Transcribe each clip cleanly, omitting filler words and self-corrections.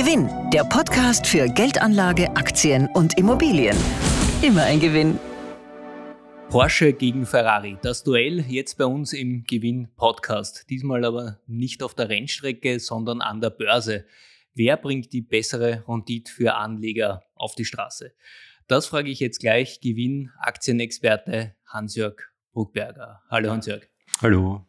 Gewinn, der Podcast für Geldanlage, Aktien und Immobilien. Immer ein Gewinn. Porsche gegen Ferrari, das Duell jetzt bei uns im Gewinn-Podcast. Diesmal aber nicht auf der Rennstrecke, sondern an der Börse. Wer bringt die bessere Rendite für Anleger auf die Straße? Das frage ich jetzt gleich Gewinn-Aktienexperte Hans-Jörg Bruckberger. Hallo Hans-Jörg. Hallo.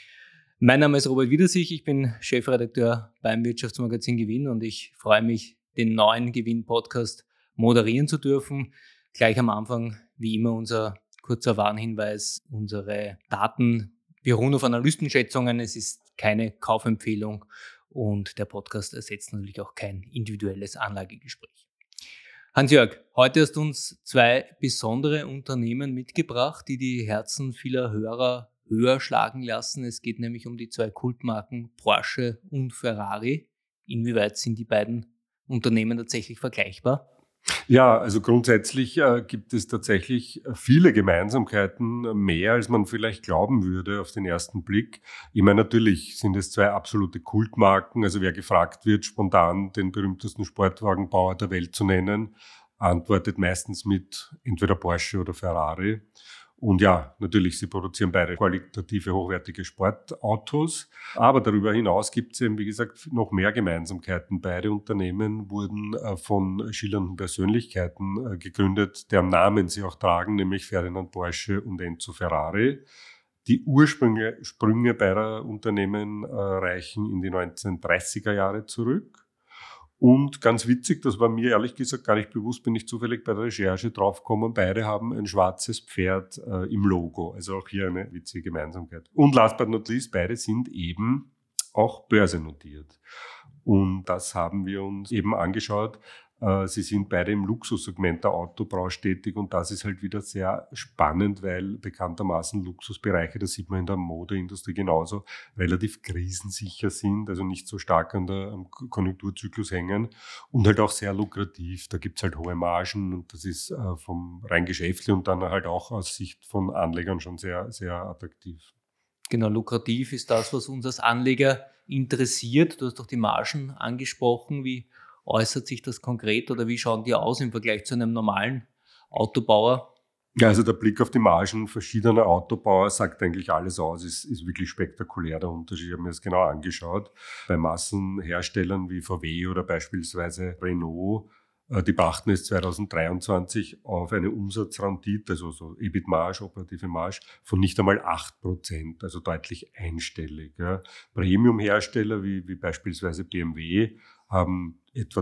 Mein Name ist Robert Wiedersich, ich bin Chefredakteur beim Wirtschaftsmagazin Gewinn und ich freue mich, den neuen Gewinn-Podcast moderieren zu dürfen. Gleich am Anfang, wie immer, unser kurzer Warnhinweis, unsere Daten beruhen auf Analystenschätzungen, es ist keine Kaufempfehlung und der Podcast ersetzt natürlich auch kein individuelles Anlagegespräch. Hans-Jörg, heute hast du uns zwei besondere Unternehmen mitgebracht, die die Herzen vieler Hörer höher schlagen lassen. Es geht nämlich um die zwei Kultmarken Porsche und Ferrari. Inwieweit sind die beiden Unternehmen tatsächlich vergleichbar? Ja, also grundsätzlich gibt es tatsächlich viele Gemeinsamkeiten, mehr als man vielleicht glauben würde auf den ersten Blick. Ich meine, natürlich sind es zwei absolute Kultmarken. Also wer gefragt wird, spontan den berühmtesten Sportwagenbauer der Welt zu nennen, antwortet meistens mit entweder Porsche oder Ferrari. Und ja, natürlich, sie produzieren beide qualitative, hochwertige Sportautos. Aber darüber hinaus gibt es eben, wie gesagt, noch mehr Gemeinsamkeiten. Beide Unternehmen wurden von schillernden Persönlichkeiten gegründet, deren Namen sie auch tragen, nämlich Ferdinand Porsche und Enzo Ferrari. Die Ursprünge beider Unternehmen reichen in die 1930er Jahre zurück. Und ganz witzig, das war mir ehrlich gesagt gar nicht bewusst, bin ich zufällig bei der Recherche draufgekommen, beide haben ein schwarzes Pferd im Logo. Also auch hier eine witzige Gemeinsamkeit. Und last but not least, beide sind eben auch börsennotiert. Und das haben wir uns eben angeschaut. Sie sind beide im Luxussegment der Autobranche tätig und das ist halt wieder sehr spannend, weil bekanntermaßen Luxusbereiche, das sieht man in der Modeindustrie genauso, relativ krisensicher sind, also nicht so stark am Konjunkturzyklus hängen und halt auch sehr lukrativ. Da gibt's halt hohe Margen und das ist vom rein geschäftlich und dann halt auch aus Sicht von Anlegern schon sehr, sehr attraktiv. Genau, lukrativ ist das, was uns als Anleger interessiert. Du hast doch die Margen angesprochen. Wie äußert sich das konkret oder wie schauen die aus im Vergleich zu einem normalen Autobauer? Ja, also der Blick auf die Margen verschiedener Autobauer sagt eigentlich alles aus, ist wirklich spektakulär der Unterschied. Ich habe mir das genau angeschaut. Bei Massenherstellern wie VW oder beispielsweise Renault, die brachten es 2023 auf eine Umsatzrendite, also so EBIT-Marge, operative Marge, von nicht einmal 8%, also deutlich einstellig. Ja. Premium-Hersteller wie beispielsweise BMW haben etwa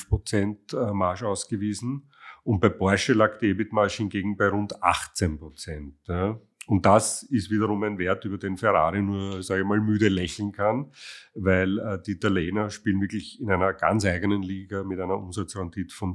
12% Marge ausgewiesen und bei Porsche lag die EBIT-Marge hingegen bei rund 18%. Ja. Und das ist wiederum ein Wert, über den Ferrari nur, sage ich mal, müde lächeln kann, weil die Italiener spielen wirklich in einer ganz eigenen Liga mit einer Umsatzrendite von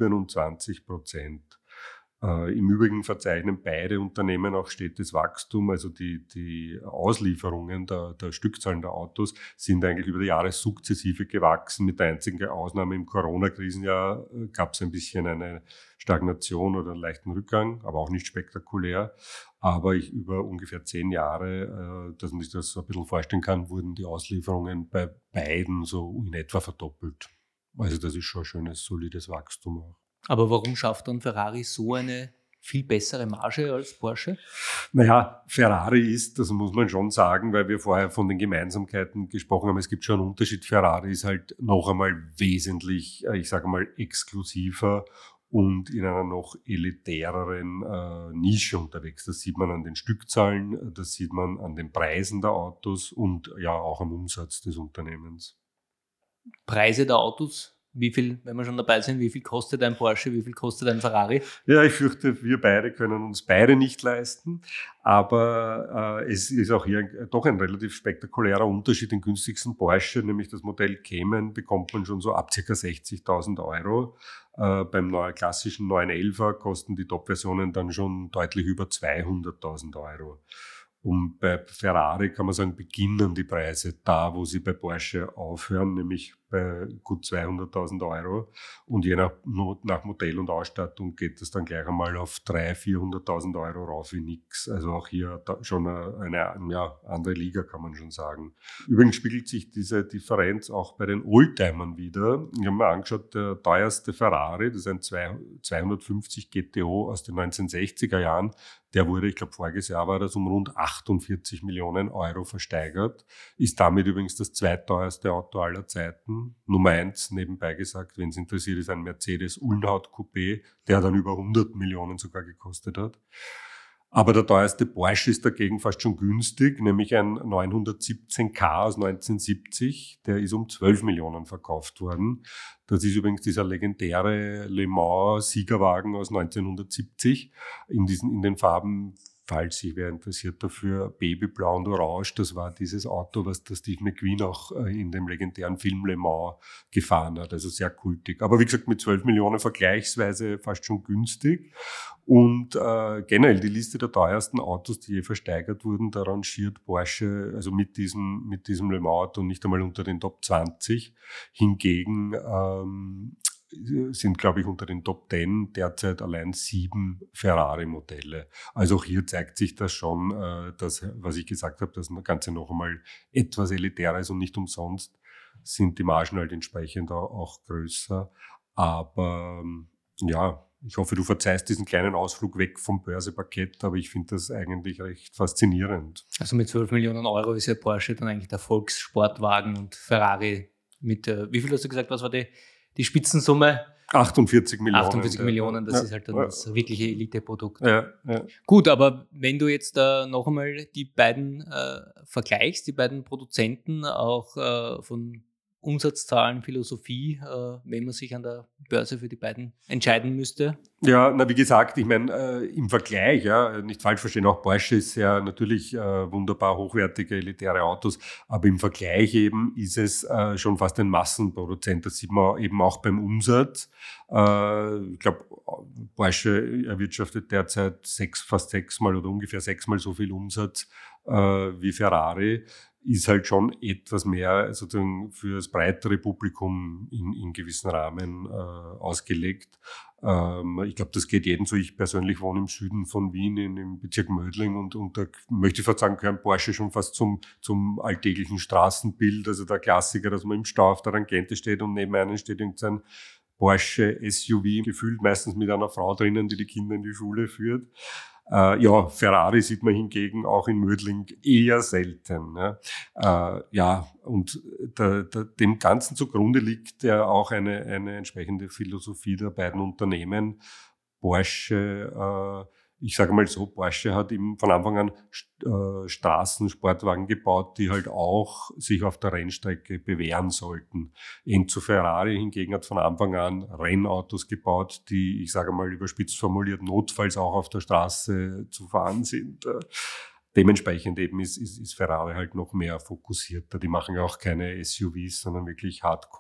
27%. Im Übrigen verzeichnen beide Unternehmen auch stetes Wachstum, also die Auslieferungen der Stückzahlen der Autos sind eigentlich über die Jahre sukzessive gewachsen. Mit der einzigen Ausnahme im Corona-Krisenjahr gab es ein bisschen eine Stagnation oder einen leichten Rückgang, aber auch nicht spektakulär. Aber über ungefähr 10 Jahre, dass man sich das so ein bisschen vorstellen kann, wurden die Auslieferungen bei beiden so in etwa verdoppelt. Also das ist schon ein schönes, solides Wachstum auch. Aber warum schafft dann Ferrari so eine viel bessere Marge als Porsche? Naja, Ferrari ist, das muss man schon sagen, weil wir vorher von den Gemeinsamkeiten gesprochen haben, es gibt schon einen Unterschied. Ferrari ist halt noch einmal wesentlich, ich sage mal, exklusiver und in einer noch elitäreren Nische unterwegs. Das sieht man an den Stückzahlen, das sieht man an den Preisen der Autos und ja auch am Umsatz des Unternehmens. Preise der Autos? Wie viel, wenn wir schon dabei sind, wie viel kostet ein Porsche, wie viel kostet ein Ferrari? Ja, ich fürchte, wir beide können uns beide nicht leisten, aber es ist auch hier doch ein relativ spektakulärer Unterschied. Den günstigsten Porsche, nämlich das Modell Cayman, bekommt man schon so ab ca. 60.000 Euro. Beim klassischen 911er kosten die Top-Versionen dann schon deutlich über 200.000 Euro. Und bei Ferrari kann man sagen, beginnen die Preise da, wo sie bei Porsche aufhören, nämlich bei gut 200.000 €. Und je nach Modell und Ausstattung geht das dann gleich einmal auf 300.000, 400.000 € rauf wie nix. Also auch hier schon eine andere Liga, kann man schon sagen. Übrigens spiegelt sich diese Differenz auch bei den Oldtimern wieder. Ich habe mir angeschaut, der teuerste Ferrari, das ist ein 250 GTO aus den 1960er Jahren, der wurde, ich glaube voriges Jahr war das, um rund 48 Millionen € versteigert. Ist damit übrigens das zweiteuerste Auto aller Zeiten. Nummer 1, nebenbei gesagt, wenn es interessiert, ist ein Mercedes Ulnhaut Coupé, der dann über 100 Millionen sogar gekostet hat. Aber der teuerste Porsche ist dagegen fast schon günstig, nämlich ein 917K aus 1970. Der ist um 12 Millionen verkauft worden. Das ist übrigens dieser legendäre Le Mans Siegerwagen aus 1970 in den Farben, falls sich wer interessiert dafür, Babyblau und Orange. Das war dieses Auto, was der Steve McQueen auch in dem legendären Film Le Mans gefahren hat. Also sehr kultig. Aber wie gesagt, mit 12 Millionen vergleichsweise fast schon günstig. Und generell die Liste der teuersten Autos, die je versteigert wurden, da rangiert Porsche also mit diesem Le Mans Auto nicht einmal unter den Top 20. Hingegen sind, glaube ich, unter den Top 10 derzeit allein 7 Ferrari-Modelle. Also auch hier zeigt sich das schon, dass, was ich gesagt habe, dass das Ganze noch einmal etwas elitärer ist und nicht umsonst sind die Margen halt entsprechend auch größer. Aber ja, ich hoffe, du verzeihst diesen kleinen Ausflug weg vom Börseparkett, aber ich finde das eigentlich recht faszinierend. Also mit 12 Millionen € ist ja Porsche dann eigentlich der Volkssportwagen und Ferrari mit, wie viel hast du gesagt, was war die Spitzensumme? 48 Millionen. 48 Millionen, das ist halt dann das wirkliche Elite-Produkt. Ja. Gut, aber wenn du jetzt noch einmal die beiden vergleichst, die beiden Produzenten auch von Umsatzzahlen, Philosophie, wenn man sich an der Börse für die beiden entscheiden müsste? Ja, wie gesagt, ich meine, im Vergleich, ja, nicht falsch verstehen, auch Porsche ist ja natürlich wunderbar hochwertige, elitäre Autos, aber im Vergleich eben ist es schon fast ein Massenproduzent. Das sieht man eben auch beim Umsatz. Ich glaube, Porsche erwirtschaftet derzeit fast sechsmal oder ungefähr sechsmal so viel Umsatz wie Ferrari. Ist halt schon etwas mehr sozusagen für das breitere Publikum in gewissen Rahmen ausgelegt. Ich glaube, das geht jedem so. Ich persönlich wohne im Süden von Wien, im Bezirk Mödling und da möchte ich fast sagen, gehört Porsche schon fast zum alltäglichen Straßenbild. Also der Klassiker, dass man im Stau auf der Tangente steht und neben einem steht irgendein Porsche SUV, gefühlt meistens mit einer Frau drinnen, die Kinder in die Schule führt. Ferrari sieht man hingegen auch in Mödling eher selten. Ne? Und dem Ganzen zugrunde liegt ja auch eine entsprechende Philosophie der beiden Unternehmen. Porsche, ich sage mal so, Porsche hat eben von Anfang an Straßensportwagen gebaut, die halt auch sich auf der Rennstrecke bewähren sollten. Enzo Ferrari hingegen hat von Anfang an Rennautos gebaut, die, ich sage mal überspitzt formuliert, notfalls auch auf der Straße zu fahren sind. Dementsprechend eben ist Ferrari halt noch mehr fokussierter. Die machen ja auch keine SUVs, sondern wirklich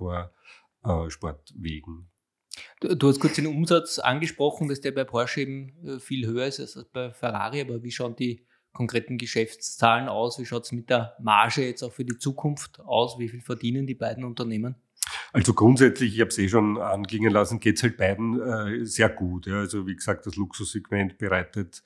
Hardcore-Sportwegen. Du hast kurz den Umsatz angesprochen, dass der bei Porsche eben viel höher ist als bei Ferrari, aber wie schauen die konkreten Geschäftszahlen aus? Wie schaut es mit der Marge jetzt auch für die Zukunft aus? Wie viel verdienen die beiden Unternehmen? Also grundsätzlich, ich habe es schon anklingen lassen, geht es halt beiden sehr gut. Ja. Also wie gesagt, das Luxussegment bereitet,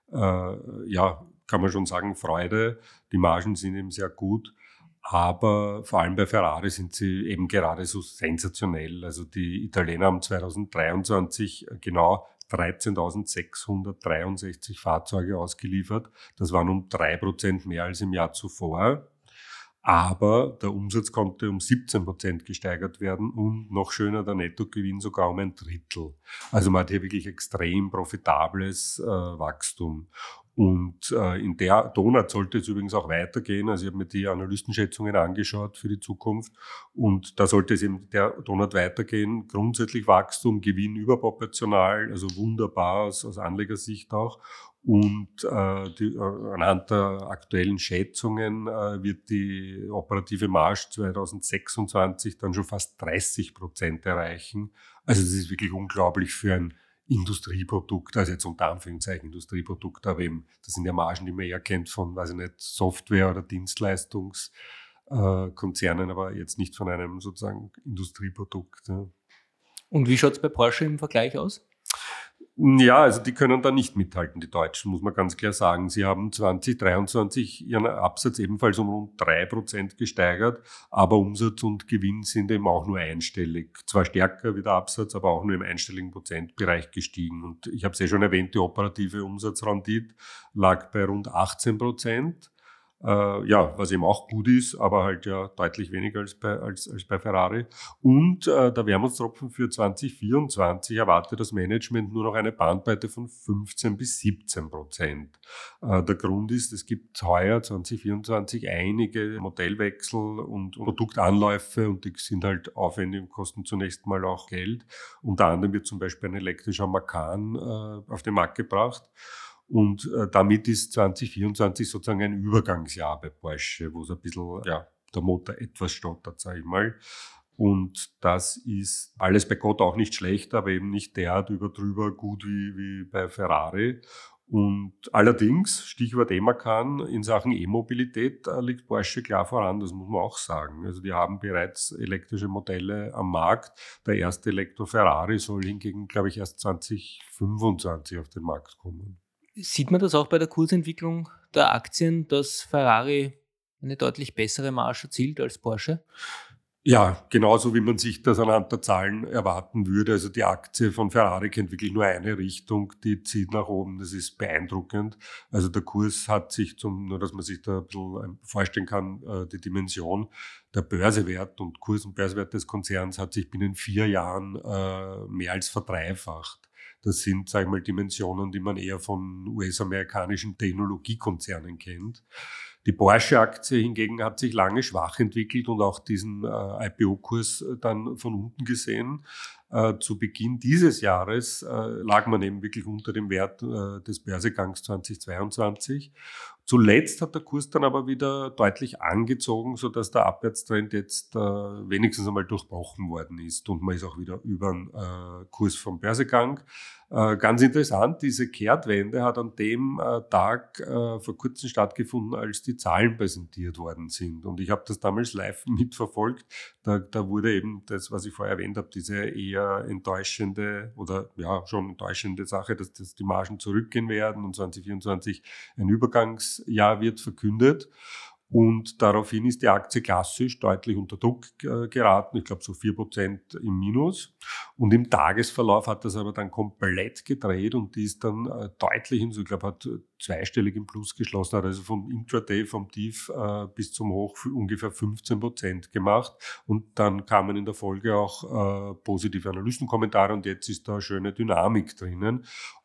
kann man schon sagen, Freude. Die Margen sind eben sehr gut. Aber vor allem bei Ferrari sind sie eben gerade so sensationell. Also die Italiener haben 2023 genau 13.663 Fahrzeuge ausgeliefert. Das waren um 3% mehr als im Jahr zuvor. Aber der Umsatz konnte um 17% gesteigert werden und noch schöner der Nettogewinn sogar um 1/3. Also man hat hier wirklich extrem profitables Wachstum. Und in der Donut sollte es übrigens auch weitergehen. Also ich habe mir die Analystenschätzungen angeschaut für die Zukunft und da sollte es eben der Donut weitergehen. Grundsätzlich Wachstum, Gewinn überproportional, also wunderbar aus Anlegersicht auch. Und anhand der aktuellen Schätzungen wird die operative Marge 2026 dann schon fast 30% erreichen. Also das ist wirklich unglaublich für ein Industrieprodukt, also jetzt unter Anführungszeichen Industrieprodukt, aber eben, das sind ja Margen, die man eher kennt von, weiß ich nicht, Software- oder Dienstleistungsbereichen. Konzernen, aber jetzt nicht von einem sozusagen Industrieprodukt. Ja. Und wie schaut es bei Porsche im Vergleich aus? Ja, also die können da nicht mithalten, die Deutschen, muss man ganz klar sagen. Sie haben 2023 ihren Absatz ebenfalls um rund 3% gesteigert, aber Umsatz und Gewinn sind eben auch nur einstellig. Zwar stärker wie der Absatz, aber auch nur im einstelligen Prozentbereich gestiegen. Und ich habe es ja schon erwähnt, die operative Umsatzrendite lag bei rund 18%. Ja, was eben auch gut ist, aber halt ja deutlich weniger als bei Ferrari. Und der Wermutstropfen für 2024 erwartet das Management nur noch eine Bandbreite von 15-17%. Der Grund ist, es gibt heuer 2024 einige Modellwechsel und Produktanläufe und die sind halt aufwendig und kosten zunächst mal auch Geld. Unter anderem wird zum Beispiel ein elektrischer Macan auf den Markt gebracht. Und damit ist 2024 sozusagen ein Übergangsjahr bei Porsche, wo es ein bisschen, ja, der Motor etwas stottert, sage ich mal. Und das ist alles bei Gott auch nicht schlecht, aber eben nicht derart drüber gut wie bei Ferrari. Und allerdings, Stichwort E-Macan, in Sachen E-Mobilität liegt Porsche klar voran, das muss man auch sagen. Also die haben bereits elektrische Modelle am Markt. Der erste Elektro-Ferrari soll hingegen, glaube ich, erst 2025 auf den Markt kommen. Sieht man das auch bei der Kursentwicklung der Aktien, dass Ferrari eine deutlich bessere Marge erzielt als Porsche? Ja, genauso wie man sich das anhand der Zahlen erwarten würde. Also die Aktie von Ferrari kennt wirklich nur eine Richtung, die zieht nach oben. Das ist beeindruckend. Also der Kurs hat sich nur dass man sich da ein bisschen vorstellen kann, die Dimension, der Börsewert und Kurs- und Börsewert des Konzerns hat sich binnen 4 Jahren mehr als verdreifacht. Das sind, sage ich mal, Dimensionen, die man eher von US-amerikanischen Technologiekonzernen kennt. Die Porsche-Aktie hingegen hat sich lange schwach entwickelt und auch diesen IPO-Kurs dann von unten gesehen. Zu Beginn dieses Jahres lag man eben wirklich unter dem Wert des Börsegangs 2022. Zuletzt hat der Kurs dann aber wieder deutlich angezogen, sodass der Abwärtstrend jetzt wenigstens einmal durchbrochen worden ist und man ist auch wieder über den Kurs vom Börsegang. Ganz interessant, diese Kehrtwende hat an dem Tag vor kurzem stattgefunden, als die Zahlen präsentiert worden sind. Und ich habe das damals live mitverfolgt. Da wurde eben das, was ich vorher erwähnt habe, diese eher enttäuschende oder ja schon enttäuschende Sache, dass die Margen zurückgehen werden und 2024 ein Übergangsjahr wird verkündet. Und daraufhin ist die Aktie klassisch deutlich unter Druck geraten. Ich glaube so 4% im Minus. Und im Tagesverlauf hat das aber dann komplett gedreht und die ist dann deutlich hinzu. Ich glaube, hat zweistellig im Plus geschlossen, hat also vom Intraday, vom Tief bis zum Hoch für ungefähr 15% gemacht. Und dann kamen in der Folge auch positive Analystenkommentare und jetzt ist da eine schöne Dynamik drinnen.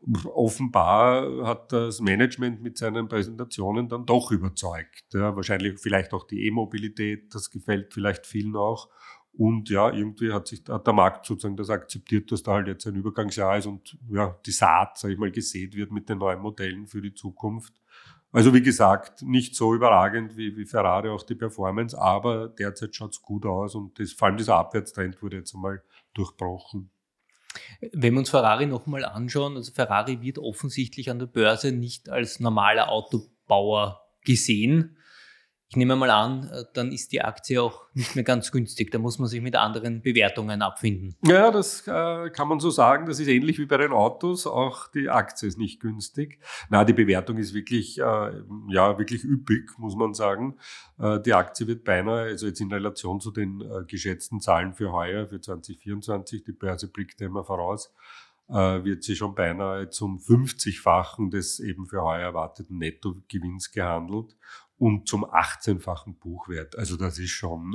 Offenbar hat das Management mit seinen Präsentationen dann doch überzeugt. Ja, wahrscheinlich vielleicht auch die E-Mobilität, das gefällt vielleicht vielen auch. Und ja, irgendwie hat der Markt sozusagen das akzeptiert, dass da halt jetzt ein Übergangsjahr ist und ja, die Saat, sage ich mal, gesät wird mit den neuen Modellen für die Zukunft. Also wie gesagt, nicht so überragend wie Ferrari auch die Performance, aber derzeit schaut's gut aus und vor allem dieser Abwärtstrend wurde jetzt einmal durchbrochen. Wenn wir uns Ferrari nochmal anschauen, also Ferrari wird offensichtlich an der Börse nicht als normaler Autobauer gesehen. Ich nehme mal an, dann ist die Aktie auch nicht mehr ganz günstig. Da muss man sich mit anderen Bewertungen abfinden. Ja, das kann man so sagen. Das ist ähnlich wie bei den Autos. Auch die Aktie ist nicht günstig. Na, die Bewertung ist wirklich, wirklich üppig, muss man sagen. Die Aktie wird beinahe, also jetzt in Relation zu den geschätzten Zahlen für heuer, für 2024, die Börse blickt immer voraus, wird sie schon beinahe zum 50-fachen des eben für heuer erwarteten Nettogewinns gehandelt und zum 18-fachen Buchwert. Also das ist schon,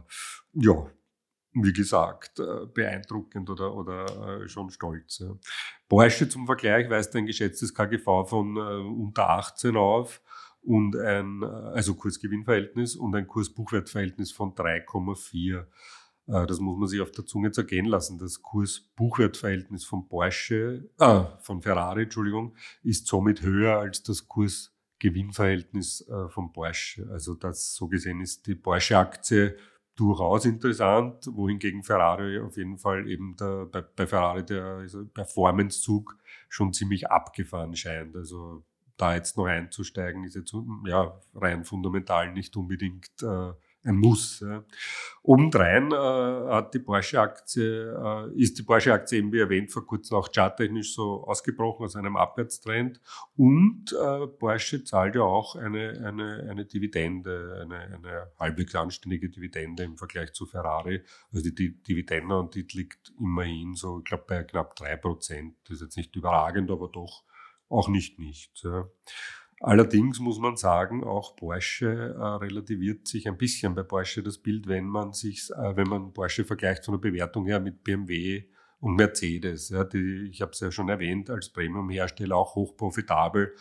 wie gesagt, beeindruckend oder schon stolz. Ja. Porsche zum Vergleich weist ein geschätztes KGV von unter 18 auf und also Kurs-Gewinn-Verhältnis und ein Kurs-Buchwert-Verhältnis von 3,4. Das muss man sich auf der Zunge zergehen lassen. Das Kurs-Buchwert-Verhältnis von Ferrari, ist somit höher als das Kurs-Gewinn-Verhältnis von Porsche. Also das so gesehen ist die Porsche-Aktie durchaus interessant, wohingegen Ferrari auf jeden Fall eben bei Ferrari der Performance-Zug schon ziemlich abgefahren scheint. Also da jetzt noch einzusteigen, ist jetzt rein fundamental nicht unbedingt ein Muss. Ja. Obendrein ist die Porsche-Aktie eben wie erwähnt vor kurzem auch charttechnisch so ausgebrochen aus einem Abwärtstrend. Und Porsche zahlt ja auch eine Dividende, eine halbwegs anständige Dividende im Vergleich zu Ferrari. Also die Dividende und die liegt immerhin so, ich glaube, bei knapp 3%. Das ist jetzt nicht überragend, aber doch auch nicht nichts. Ja. Allerdings muss man sagen, auch Porsche relativiert sich ein bisschen bei Porsche das Bild, wenn man Porsche vergleicht von der Bewertung her mit BMW und Mercedes, ja, die, ich habe es ja schon erwähnt, als Premium-Hersteller auch hochprofitabel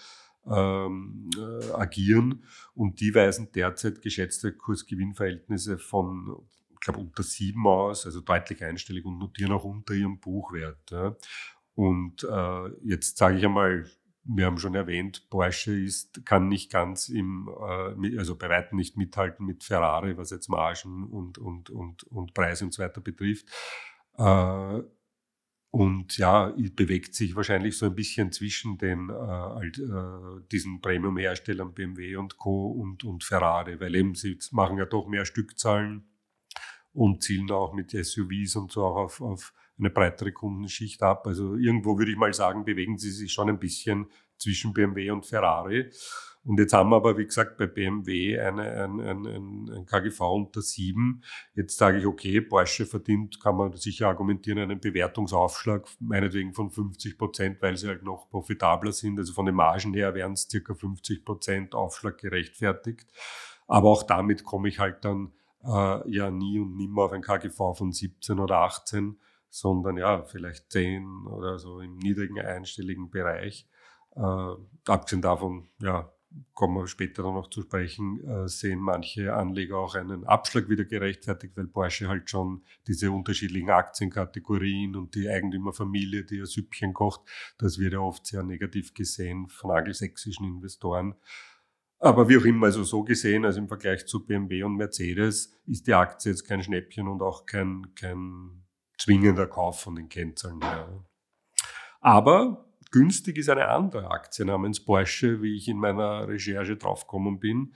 agieren, und die weisen derzeit geschätzte Kurs-Gewinn-Verhältnisse von, ich glaube, unter 7 aus, also deutlich einstellig, und notieren auch unter ihrem Buchwert. Ja. Und jetzt sage ich einmal, wir haben schon erwähnt, Porsche kann nicht ganz also bei weitem nicht mithalten mit Ferrari, was jetzt Margen und Preise und so weiter betrifft. Und ja, bewegt sich wahrscheinlich so ein bisschen zwischen diesen Premium-Herstellern BMW und Co. und Ferrari, weil eben sie machen ja doch mehr Stückzahlen und zielen auch mit SUVs und so auch auf eine breitere Kundenschicht ab. Also irgendwo würde ich mal sagen, bewegen sie sich schon ein bisschen zwischen BMW und Ferrari. Und jetzt haben wir aber, wie gesagt, bei BMW ein KGV unter 7. Jetzt sage ich, okay, Porsche verdient, kann man sicher argumentieren, einen Bewertungsaufschlag, meinetwegen von 50%, weil sie halt noch profitabler sind. Also von den Margen her wären es ca. 50% Aufschlag gerechtfertigt. Aber auch damit komme ich halt dann ja nie und nimmer auf ein KGV von 17 oder 18, sondern ja, vielleicht 10 oder so im niedrigen einstelligen Bereich. Abgesehen davon, ja, kommen wir später dann noch zu sprechen, sehen manche Anleger auch einen Abschlag wieder gerechtfertigt, weil Porsche halt schon diese unterschiedlichen Aktienkategorien und die Eigentümerfamilie, die ihr Süppchen kocht, das wird ja oft sehr negativ gesehen von angelsächsischen Investoren. Aber wie auch immer, also so gesehen, also im Vergleich zu BMW und Mercedes ist die Aktie jetzt kein Schnäppchen und auch kein zwingender Kauf von den Kennzahlen her. Aber günstig ist eine andere Aktie namens Porsche, wie ich in meiner Recherche draufgekommen bin.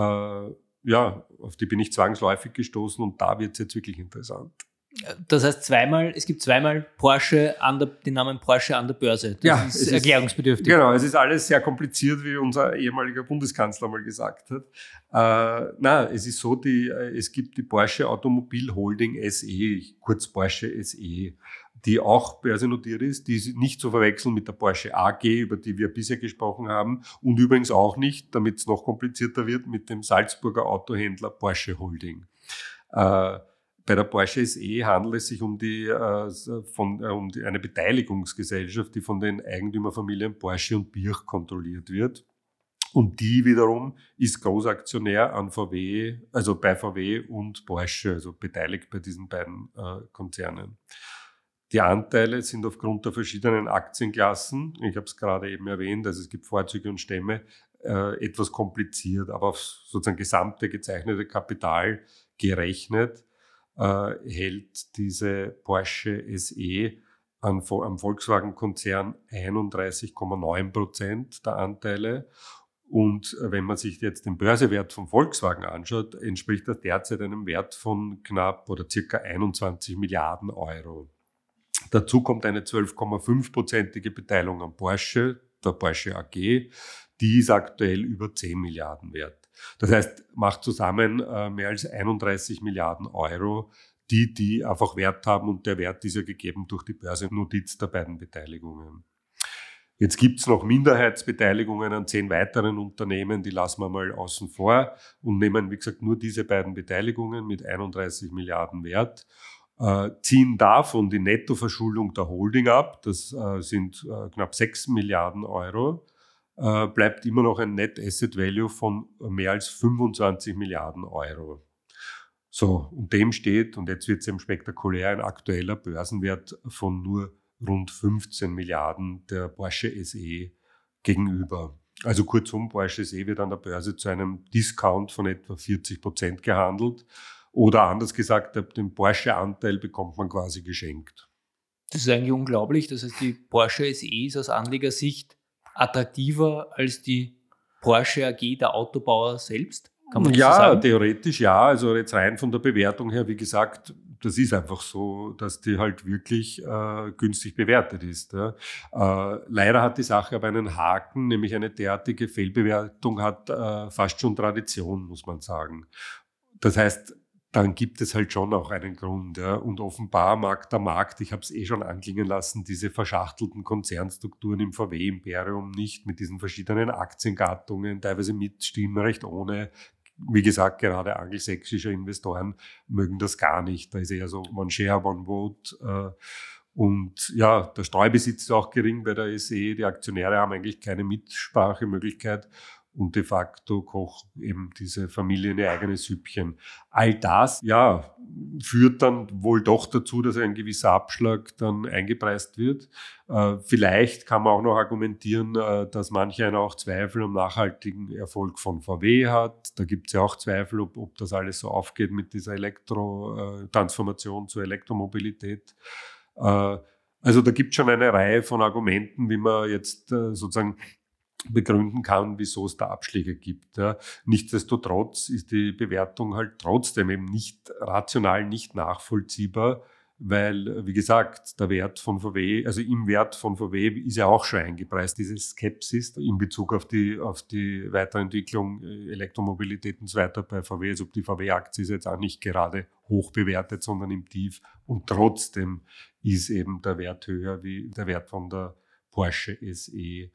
Ja, auf die bin ich zwangsläufig gestoßen, und da wird es jetzt wirklich interessant. Das heißt, es gibt zweimal den Namen Porsche an der Börse. Das ist erklärungsbedürftig. Genau, es ist alles sehr kompliziert, wie unser ehemaliger Bundeskanzler mal gesagt hat. Es ist so, es gibt die Porsche Automobil Holding SE, kurz Porsche SE, die auch börsennotiert ist, die nicht zu verwechseln mit der Porsche AG, über die wir bisher gesprochen haben, und übrigens auch nicht, damit es noch komplizierter wird, mit dem Salzburger Autohändler Porsche Holding. Bei der Porsche SE handelt es sich um eine Beteiligungsgesellschaft, die von den Eigentümerfamilien Porsche und Birch kontrolliert wird. Und die wiederum ist Großaktionär an VW, also bei VW und Porsche, also beteiligt bei diesen beiden Konzernen. Die Anteile sind aufgrund der verschiedenen Aktienklassen, ich habe es gerade eben erwähnt, also es gibt Vorzüge und Stämme, etwas kompliziert, aber auf sozusagen gesamte gezeichnete Kapital gerechnet hält diese Porsche SE am Volkswagen-Konzern 31,9% der Anteile. Und wenn man sich jetzt den Börsewert von Volkswagen anschaut, entspricht das derzeit einem Wert von knapp oder circa 21 Milliarden Euro. Dazu kommt eine 12,5%ige Beteiligung an Porsche, der Porsche AG, die ist aktuell über 10 Milliarden wert. Das heißt, macht zusammen mehr als 31 Milliarden Euro, die einfach Wert haben, und der Wert ist ja gegeben durch die Börsennotiz der beiden Beteiligungen. Jetzt gibt's noch Minderheitsbeteiligungen an 10 weiteren Unternehmen, die lassen wir mal außen vor und nehmen, wie gesagt, nur diese beiden Beteiligungen mit 31 Milliarden Wert, ziehen davon die Nettoverschuldung der Holding ab, das sind knapp 6 Milliarden Euro, bleibt immer noch ein Net Asset Value von mehr als 25 Milliarden Euro. So, und dem steht, und jetzt wird es eben spektakulär, ein aktueller Börsenwert von nur rund 15 Milliarden der Porsche SE gegenüber. Also kurzum, Porsche SE wird an der Börse zu einem Discount von etwa 40% gehandelt. Oder anders gesagt, den Porsche-Anteil bekommt man quasi geschenkt. Das ist eigentlich unglaublich. Das heißt, die Porsche SE ist aus Anlegersicht attraktiver als die Porsche AG, der Autobauer selbst? Kann man das so sagen? Theoretisch ja. Also jetzt rein von der Bewertung her, wie gesagt, das ist einfach so, dass die halt wirklich günstig bewertet ist. Ja. Leider hat die Sache aber einen Haken, nämlich eine derartige Fehlbewertung hat fast schon Tradition, muss man sagen. Das heißt, dann gibt es halt schon auch einen Grund. Ja. Und offenbar mag der Markt, ich habe es schon anklingen lassen, diese verschachtelten Konzernstrukturen im VW-Imperium nicht mit diesen verschiedenen Aktiengattungen, teilweise mit Stimmrecht, ohne. Wie gesagt, gerade angelsächsische Investoren mögen das gar nicht. Da ist eher so one share, one vote. Und ja, der Streubesitz ist auch gering bei der SE. Die Aktionäre haben eigentlich keine Mitsprachemöglichkeit. Und de facto kocht eben diese Familie ihr eigenes Süppchen. All das, ja, führt dann wohl doch dazu, dass ein gewisser Abschlag dann eingepreist wird. Vielleicht kann man auch noch argumentieren, dass manch einer auch Zweifel am nachhaltigen Erfolg von VW hat. Da gibt es ja auch Zweifel, ob das alles so aufgeht mit dieser Transformation zur Elektromobilität. Also da gibt es schon eine Reihe von Argumenten, wie man jetzt sozusagen begründen kann, wieso es da Abschläge gibt. Ja. Nichtsdestotrotz ist die Bewertung halt trotzdem eben nicht rational, nicht nachvollziehbar, weil, wie gesagt, der Wert von VW, also im Wert von VW ist ja auch schon eingepreist, diese Skepsis in Bezug auf die Weiterentwicklung Elektromobilität und so weiter bei VW. Also die VW-Aktie ist jetzt auch nicht gerade hoch bewertet, sondern im Tief. Und trotzdem ist eben der Wert höher wie der Wert von der Porsche SE.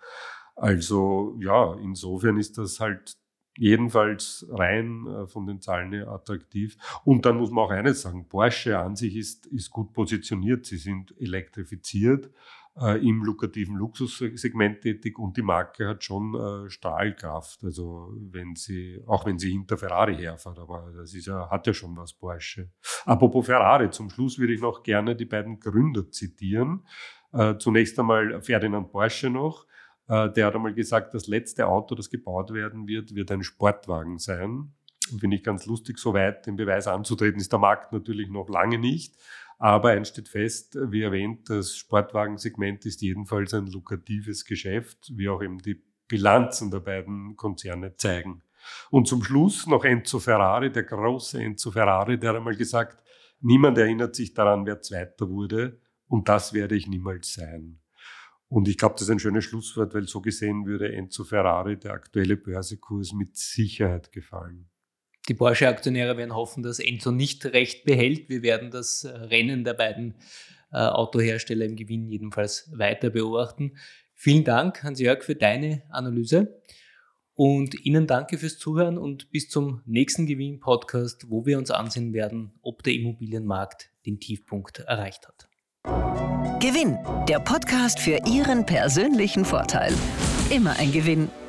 Also ja, insofern ist das halt jedenfalls rein von den Zahlen her attraktiv. Und dann muss man auch eines sagen, Porsche an sich ist gut positioniert. Sie sind elektrifiziert, im lukrativen Luxussegment tätig und die Marke hat schon Strahlkraft. Also auch wenn sie hinter Ferrari herfährt, aber das hat ja schon was Porsche. Apropos Ferrari, zum Schluss würde ich noch gerne die beiden Gründer zitieren. Zunächst einmal Ferdinand Porsche noch. Der hat einmal gesagt, das letzte Auto, das gebaut werden wird ein Sportwagen sein. Finde ich ganz lustig, so weit den Beweis anzutreten, ist der Markt natürlich noch lange nicht. Aber eins steht fest, wie erwähnt, das Sportwagensegment ist jedenfalls ein lukratives Geschäft, wie auch eben die Bilanzen der beiden Konzerne zeigen. Und zum Schluss noch Enzo Ferrari, der große Enzo Ferrari, der hat einmal gesagt, niemand erinnert sich daran, wer Zweiter wurde und das werde ich niemals sein. Und ich glaube, das ist ein schönes Schlusswort, weil so gesehen würde Enzo Ferrari der aktuelle Börsekurs mit Sicherheit gefallen. Die Porsche-Aktionäre werden hoffen, dass Enzo nicht recht behält. Wir werden das Rennen der beiden Autohersteller im Gewinn jedenfalls weiter beobachten. Vielen Dank, Hans-Jörg, für deine Analyse. Und Ihnen danke fürs Zuhören und bis zum nächsten Gewinn-Podcast, wo wir uns ansehen werden, ob der Immobilienmarkt den Tiefpunkt erreicht hat. Gewinn, der Podcast für Ihren persönlichen Vorteil. Immer ein Gewinn.